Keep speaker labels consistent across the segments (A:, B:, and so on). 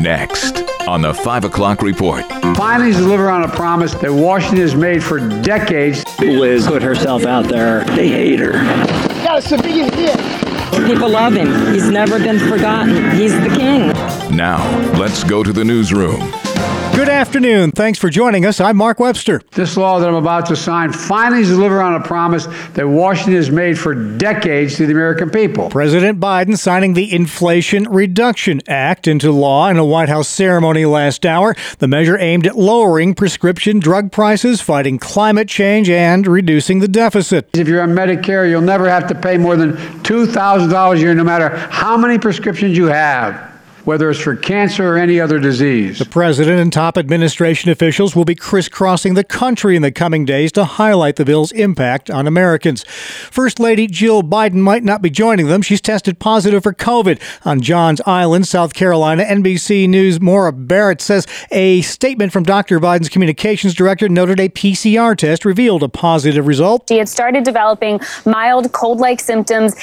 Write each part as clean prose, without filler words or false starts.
A: Next on the 5 o'clock report.
B: Finally deliver on a promise that Washington has made for decades.
C: Liz put herself out there. They hate her.
D: Got a civilian here.
E: People love him. He's never been forgotten. He's the king.
A: Now, let's go to the newsroom.
F: Good afternoon. Thanks for joining us. I'm Mark Webster.
B: This law that I'm about to sign finally deliver on a promise that Washington has made for decades to the American people.
F: President Biden signing the Inflation Reduction Act into law in a White House ceremony last hour. The measure aimed at lowering prescription drug prices, fighting climate change, and reducing the deficit.
B: If you're on Medicare, you'll never have to pay more than $2,000 a year, no matter how many prescriptions you have, whether it's for cancer or any other disease.
F: The president and top administration officials will be crisscrossing the country in the coming days to highlight the bill's impact on Americans. First Lady Jill Biden might not be joining them. She's tested positive for COVID on Johns Island, South Carolina. NBC News' Maura Barrett says a statement from Dr. Biden's communications director noted a PCR test revealed a positive result.
G: She had started developing mild cold-like symptoms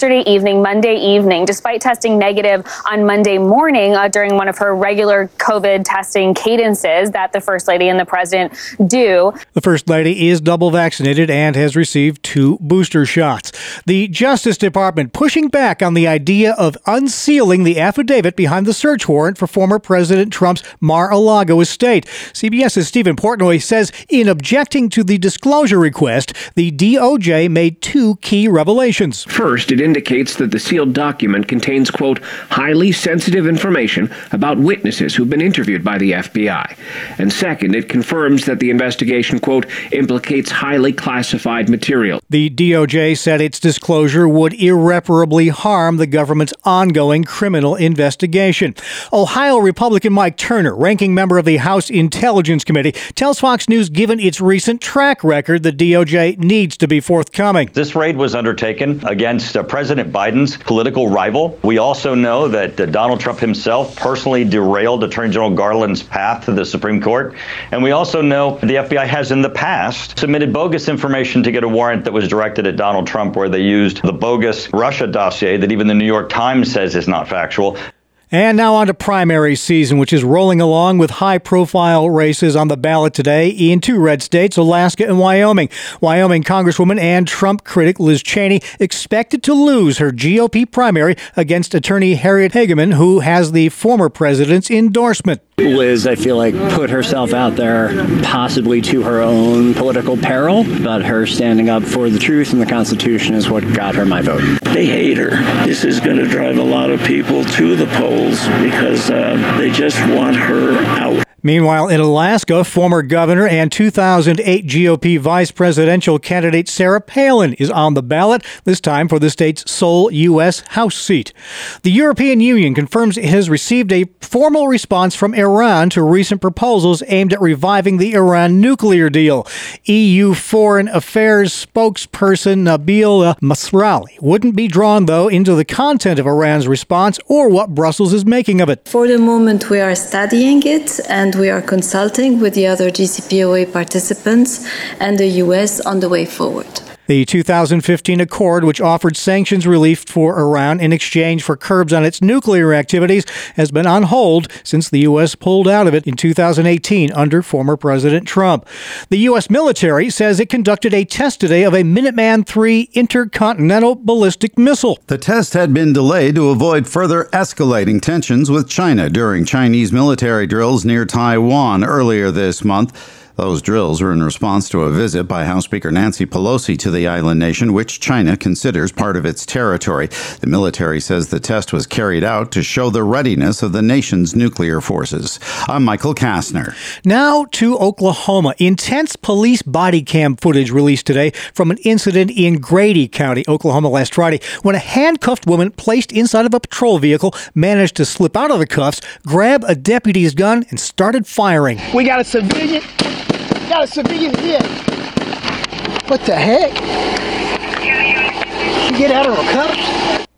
G: Monday evening, despite testing negative on Monday morning during one of her regular COVID testing cadences that the First Lady and the President do.
F: The First Lady is double vaccinated and has received 2 booster shots. The Justice Department pushing back on the idea of unsealing the affidavit behind the search warrant for former President Trump's Mar-a-Lago estate. CBS's Stephen Portnoy says in objecting to the disclosure request, the DOJ made 2 key revelations.
H: First, it indicates that the sealed document contains, quote, highly sensitive information about witnesses who've been interviewed by the FBI. And second, it confirms that the investigation, quote, implicates highly classified material.
F: The DOJ said its disclosure would irreparably harm the government's ongoing criminal investigation. Ohio Republican Mike Turner, ranking member of the House Intelligence Committee, tells Fox News given its recent track record, the DOJ needs to be forthcoming.
I: This raid was undertaken against President Biden's political rival. We also know that Donald Trump himself personally derailed Attorney General Garland's path to the Supreme Court. And we also know the FBI has in the past submitted bogus information to get a warrant that was directed at Donald Trump, where they used the bogus Russia dossier that even the New York Times says is not factual.
F: And now on to primary season, which is rolling along with high-profile races on the ballot today in 2 red states, Alaska and Wyoming. Wyoming Congresswoman and Trump critic Liz Cheney expected to lose her GOP primary against attorney Harriet Hageman, who has the former president's endorsement.
C: Liz, I feel like, put herself out there possibly to her own political peril, but her standing up for the truth and the Constitution is what got her my vote.
J: They hate her. This is going to drive a lot of people to the polls because they just want her out.
F: Meanwhile, in Alaska, former governor and 2008 GOP vice presidential candidate Sarah Palin is on the ballot, this time for the state's sole U.S. House seat. The European Union confirms it has received a formal response from Iran to recent proposals aimed at reviving the Iran nuclear deal. EU Foreign Affairs spokesperson Nabil Masrali wouldn't be drawn, though, into the content of Iran's response or what Brussels is making of it.
K: For the moment, we are studying it and we are consulting with the other JCPOA participants and the U.S. on the way forward.
F: The 2015 accord, which offered sanctions relief for Iran in exchange for curbs on its nuclear activities, has been on hold since the U.S. pulled out of it in 2018 under former President Trump. The U.S. military says it conducted a test today of a Minuteman III intercontinental ballistic missile.
L: The test had been delayed to avoid further escalating tensions with China during Chinese military drills near Taiwan earlier this month. Those drills are in response to a visit by House Speaker Nancy Pelosi to the island nation, which China considers part of its territory. The military says the test was carried out to show the readiness of the nation's nuclear forces. I'm Michael Kastner.
F: Now to Oklahoma. Intense police body cam footage released today from an incident in Grady County, Oklahoma last Friday, when a handcuffed woman placed inside of a patrol vehicle managed to slip out of the cuffs, grab a deputy's gun, and started firing.
D: We got a civilian. Got a civilian here. What the heck? She get out of her cuffs?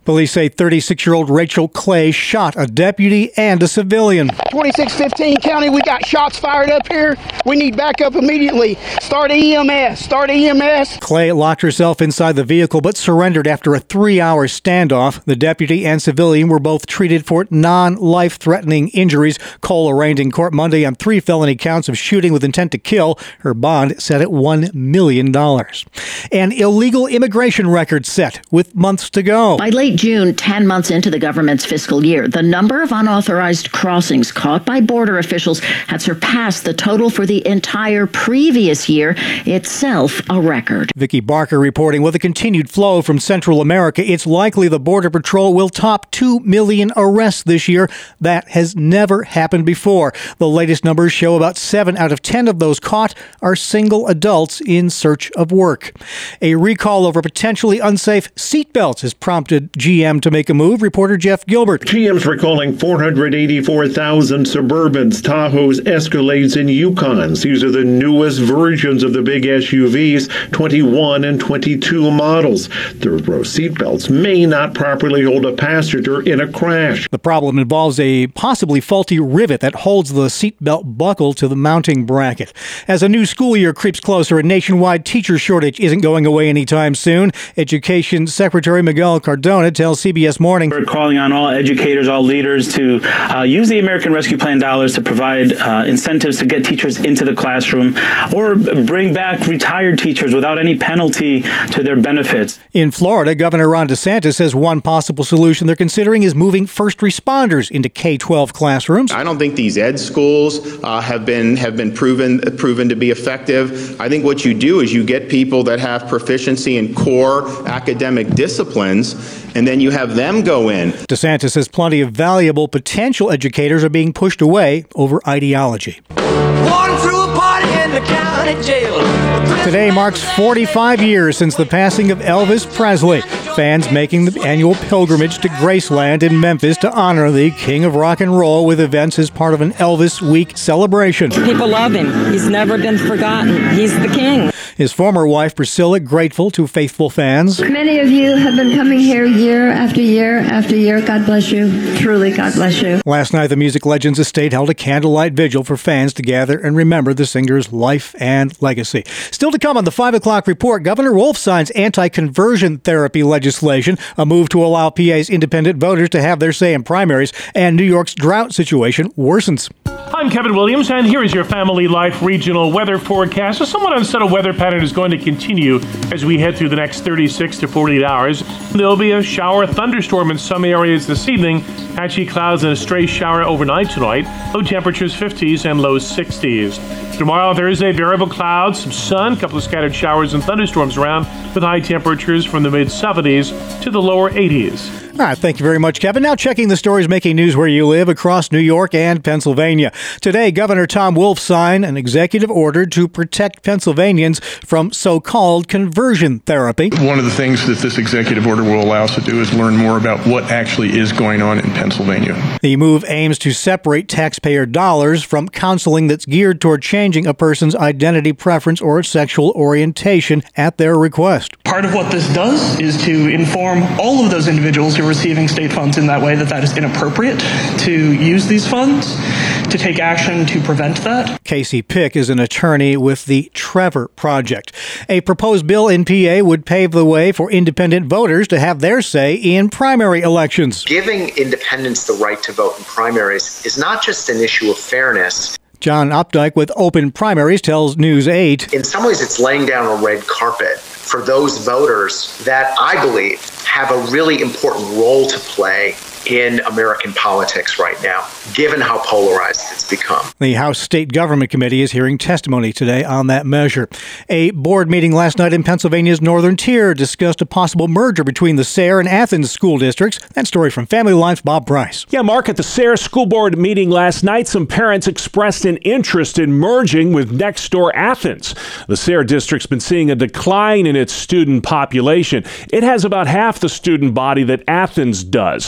F: Police say 36-year-old Rachel Clay shot a deputy and a civilian.
D: 2615 County, we got shots fired up here. We need backup immediately. Start EMS.
F: Clay locked herself inside the vehicle but surrendered after a 3-hour standoff. The deputy and civilian were both treated for non-life-threatening injuries. Cole arraigned in court Monday on 3 felony counts of shooting with intent to kill. Her bond set at $1 million. An illegal immigration record set with months to go.
M: By late June, 10 months into the government's fiscal year, the number of unauthorized crossings caught by border officials had surpassed the total for the entire previous year, itself a record.
F: Vicki Barker reporting, with a continued flow from Central America, it's likely the Border Patrol will top 2 million arrests this year. That has never happened before. The latest numbers show about 7 out of 10 of those caught are single adults in search of work. A recall over potentially unsafe seatbelts has prompted GM to make a move. Reporter Jeff Gilbert.
N: GM's recalling 484,000 Suburbans, Tahoes, Escalades, and Yukons. These are the newest versions of the big SUVs, 21 and 22 models. Third-row seatbelts may not properly hold a passenger in a crash.
F: The problem involves a possibly faulty rivet that holds the seatbelt buckle to the mounting bracket. As a new school year creeps closer, a nationwide teacher shortage isn't going away anytime soon. Education Secretary Miguel Cardona tells CBS Morning.
O: We're calling on all educators, all leaders to use the American Rescue Plan dollars to provide incentives to get teachers into the classroom or bring back retired teachers without any penalty to their benefits.
F: In Florida, Governor Ron DeSantis says one possible solution they're considering is moving first responders into K-12 classrooms.
P: I don't think these ed schools have been proven to be effective. I think what you do is you get people that have proficiency in core academic disciplines, and then you have them go in.
F: DeSantis says plenty of valuable potential educators are being pushed away over ideology. Today marks 45 years since the passing of Elvis Presley. Fans making the annual pilgrimage to Graceland in Memphis to honor the King of Rock and Roll with events as part of an Elvis Week celebration.
E: People love him. He's never been forgotten. He's the king.
F: His former wife, Priscilla, grateful to faithful fans.
Q: Many of you have been coming here year after year after year. God bless you. Truly, God bless you.
F: Last night, the music legend's estate held a candlelight vigil for fans to gather and remember the singer's life and legacy. Still to come on the 5 o'clock report, Governor Wolf signs anti-conversion therapy legislation, a move to allow PA's independent voters to have their say in primaries, and New York's drought situation worsens.
R: I'm Kevin Williams, and here is your Family Life regional weather forecast. A somewhat unsettled weather pattern is going to continue as we head through the next 36 to 48 hours. There'll be a shower, thunderstorm in some areas this evening, patchy clouds and a stray shower overnight tonight. Low temperatures 50s and low 60s. Tomorrow, Thursday, variable clouds, some sun, a couple of scattered showers and thunderstorms around with high temperatures from the mid-70s to the lower 80s.
F: All right, thank you very much, Kevin. Now checking the stories making news where you live across New York and Pennsylvania. Today, Governor Tom Wolf signed an executive order to protect Pennsylvanians from so-called conversion therapy.
S: One of the things that this executive order will allow us to do is learn more about what actually is going on in Pennsylvania.
F: The move aims to separate taxpayer dollars from counseling that's geared toward changing a person's identity, preference, or sexual orientation at their request.
T: Part of what this does is to inform all of those individuals who are receiving state funds in that way that is inappropriate to use these funds, to take action to prevent that.
F: Casey Pick is an attorney with the Trevor Project. A proposed bill in PA would pave the way for independent voters to have their say in primary elections.
U: Giving independents the right to vote in primaries is not just an issue of fairness.
F: John Opdyke with Open Primaries tells News 8.
U: In some ways, it's laying down a red carpet for those voters that I believe have a really important role to play in American politics right now, given how polarized it's become.
F: The House State Government Committee is hearing testimony today on that measure. A board meeting last night in Pennsylvania's northern tier discussed a possible merger between the Sayre and Athens school districts. That story from Family Life's Bob Price.
V: Yeah, Mark, at the Sayre school board meeting last night, some parents expressed an interest in merging with next door Athens. The Sayre district's been seeing a decline in its student population. It has about half the student body that Athens does. Now,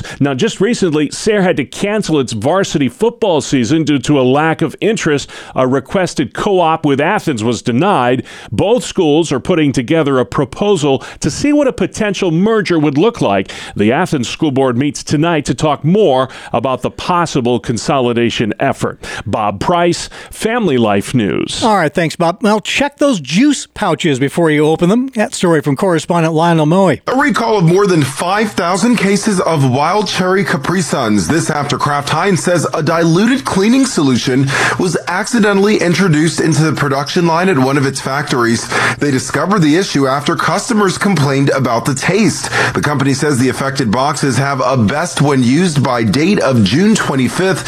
V: just recently, Sayre had to cancel its varsity football season due to a lack of interest. A requested co-op with Athens was denied. Both schools are putting together a proposal to see what a potential merger would look like. The Athens School Board meets tonight to talk more about the possible consolidation effort. Bob Price, Family Life News.
F: All right, thanks, Bob. Well, check those juice pouches before you open them. That story from correspondent Lionel Moe.
A: A recall of more than 5,000 cases of wild cherry Capri Suns. This after Kraft Heinz says a diluted cleaning solution was accidentally introduced into the production line at one of its factories. They discovered the issue after customers complained about the taste. The company says the affected boxes have a best when used by date of June 25th,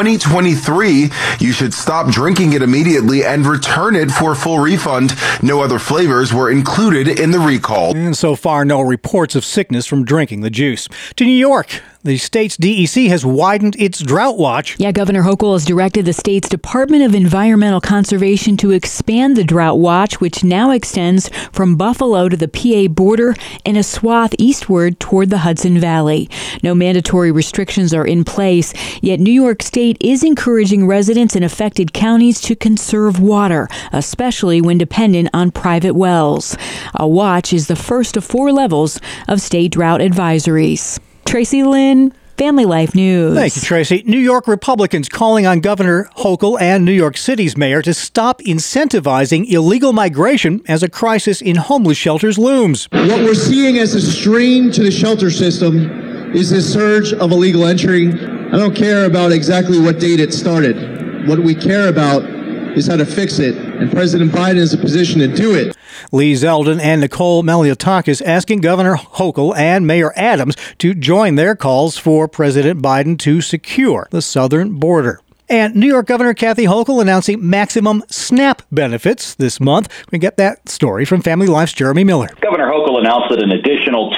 A: 2023. You should stop drinking it immediately and return it for a full refund. No other flavors were included in the recall.
F: And so far, no reports of sickness from drinking the juice. To New York. The state's DEC has widened its drought watch.
B: Yeah, Governor Hochul has directed the state's Department of Environmental Conservation to expand the drought watch, which now extends from Buffalo to the PA border and a swath eastward toward the Hudson Valley. No mandatory restrictions are in place, yet New York State is encouraging residents in affected counties to conserve water, especially when dependent on private wells. A watch is the first of 4 levels of state drought advisories. Tracy Lynn, Family Life News.
F: Thank you, Tracy. New York Republicans calling on Governor Hochul and New York City's mayor to stop incentivizing illegal migration as a crisis in homeless shelters looms.
W: What we're seeing as a strain to the shelter system is this surge of illegal entry. I don't care about exactly what date it started. What we care about is how to fix it, and President Biden is in a position to do it.
F: Lee Zeldin and Nicole Maliotakis asking Governor Hochul and Mayor Adams to join their calls for President Biden to secure the southern border. And New York Governor Kathy Hochul announcing maximum SNAP benefits this month. We get that story from Family Life's Jeremy Miller.
X: Governor Hochul announced that an additional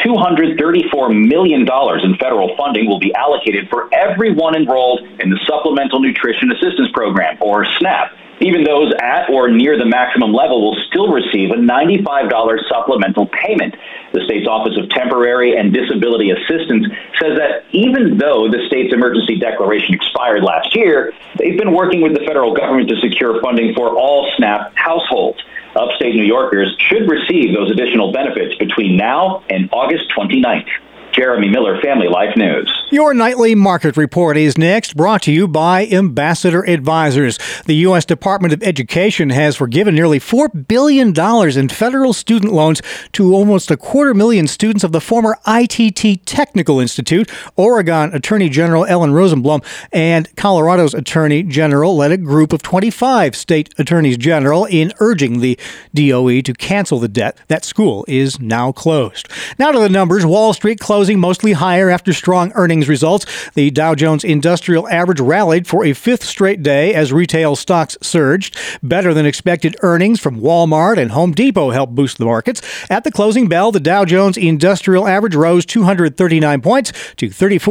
X: $234 million in federal funding will be allocated for everyone enrolled in the Supplemental Nutrition Assistance Program, or SNAP. Even those at or near the maximum level will still receive a $95 supplemental payment. The state's Office of Temporary and Disability Assistance says that even though the state's emergency declaration expired last year, they've been working with the federal government to secure funding for all SNAP households. Upstate New Yorkers should receive those additional benefits between now and August 29th. Jeremy Miller, Family Life News.
F: Your nightly market report is next, brought to you by Ambassador Advisors. The U.S. Department of Education has forgiven nearly $4 billion in federal student loans to almost 250,000 students of the former ITT Technical Institute. Oregon Attorney General Ellen Rosenblum and Colorado's Attorney General led a group of 25 state attorneys general in urging the DOE to cancel the debt. That school is now closed. Now to the numbers. Wall Street closing mostly higher after strong earnings results. The Dow Jones Industrial Average rallied for a 5th straight day as retail stocks surged. Better than expected earnings from Walmart and Home Depot helped boost the markets. At the closing bell, the Dow Jones Industrial Average rose 239 points to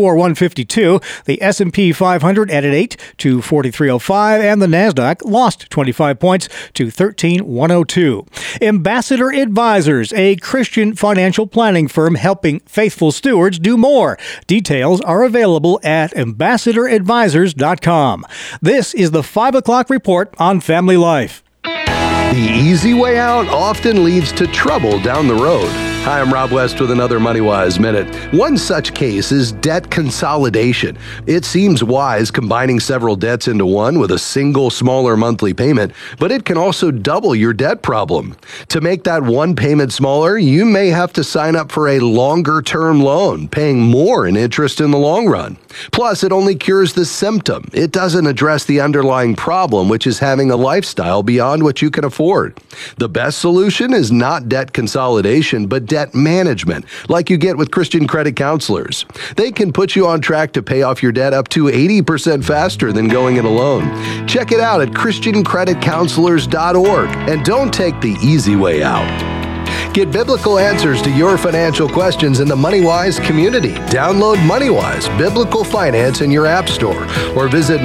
F: 34,152. The S&P 500 added 8 to 4305, and the Nasdaq lost 25 points to 13,102. Ambassador Advisors, a Christian financial planning firm helping faithful stewards do more. Details are available at ambassadoradvisors.com. This is the 5 o'clock report on Family Life.
Y: The easy way out often leads to trouble down the road. Hi, I'm Rob West with another MoneyWise Minute. One such case is debt consolidation. It seems wise combining several debts into one with a single smaller monthly payment, but it can also double your debt problem. To make that one payment smaller, you may have to sign up for a longer-term loan, paying more in interest in the long run. Plus, it only cures the symptom. It doesn't address the underlying problem, which is having a lifestyle beyond what you can afford. The best solution is not debt consolidation, but debt management, like you get with Christian credit counselors. They can put you on track to pay off your debt up to 80% faster than going it alone. Check it out at ChristianCreditCounselors.org, and don't take the easy way out. Get biblical answers to your financial questions in the MoneyWise community. Download MoneyWise Biblical Finance in your app store or visit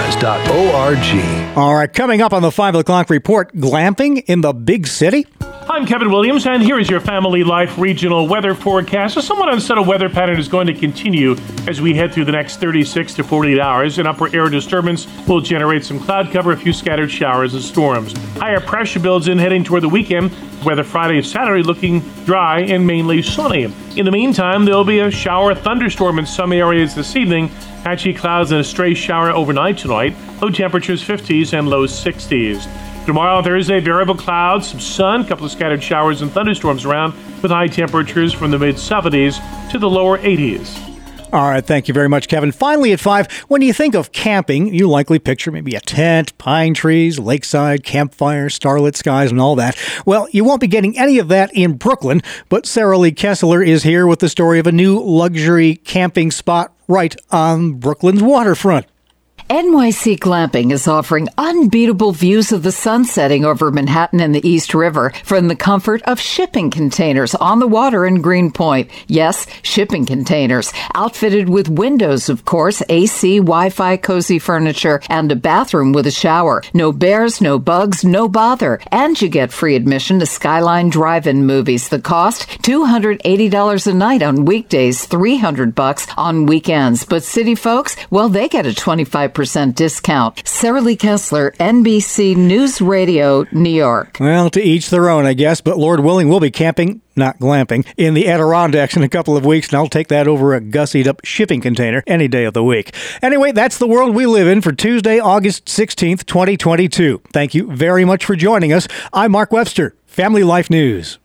Y: moneywise.org.
F: All right, coming up on the 5 o'clock report, glamping in the big city.
R: Hi, I'm Kevin Williams, and here is your Family Life regional weather forecast. A somewhat unsettled weather pattern is going to continue as we head through the next 36 to 48 hours. An upper air disturbance will generate some cloud cover, a few scattered showers and storms. Higher pressure builds in heading toward the weekend, weather Friday and Saturday looking dry and mainly sunny. In the meantime, there'll be a shower thunderstorm in some areas this evening. Patchy clouds and a stray shower overnight tonight. Low temperatures 50s and low 60s. Tomorrow, Thursday, variable clouds, some sun, a couple of scattered showers and thunderstorms around with high temperatures from the mid-70s to the lower 80s.
F: All right, thank you very much, Kevin. Finally at 5, when you think of camping, you likely picture maybe a tent, pine trees, lakeside, campfire, starlit skies, and all that. Well, you won't be getting any of that in Brooklyn, but Sarah Lee Kessler is here with the story of a new luxury camping spot right on Brooklyn's waterfront.
C: NYC Glamping is offering unbeatable views of the sun setting over Manhattan and the East River from the comfort of shipping containers on the water in Greenpoint. Yes, shipping containers, outfitted with windows, of course, AC, Wi-Fi, cozy furniture, and a bathroom with a shower. No bears, no bugs, no bother. And you get free admission to Skyline Drive-In movies. The cost, $280 a night on weekdays, $300 on weekends. But city folks, well, they get a 25% discount. Sarah Lee Kessler, NBC News Radio, New York.
F: Well, to each their own, I guess, but Lord willing, we'll be camping, not glamping, in the Adirondacks in a couple of weeks, and I'll take that over a gussied-up shipping container any day of the week. Anyway, that's the world we live in for Tuesday, August 16th, 2022. Thank you very much for joining us. I'm Mark Webster, Family Life News.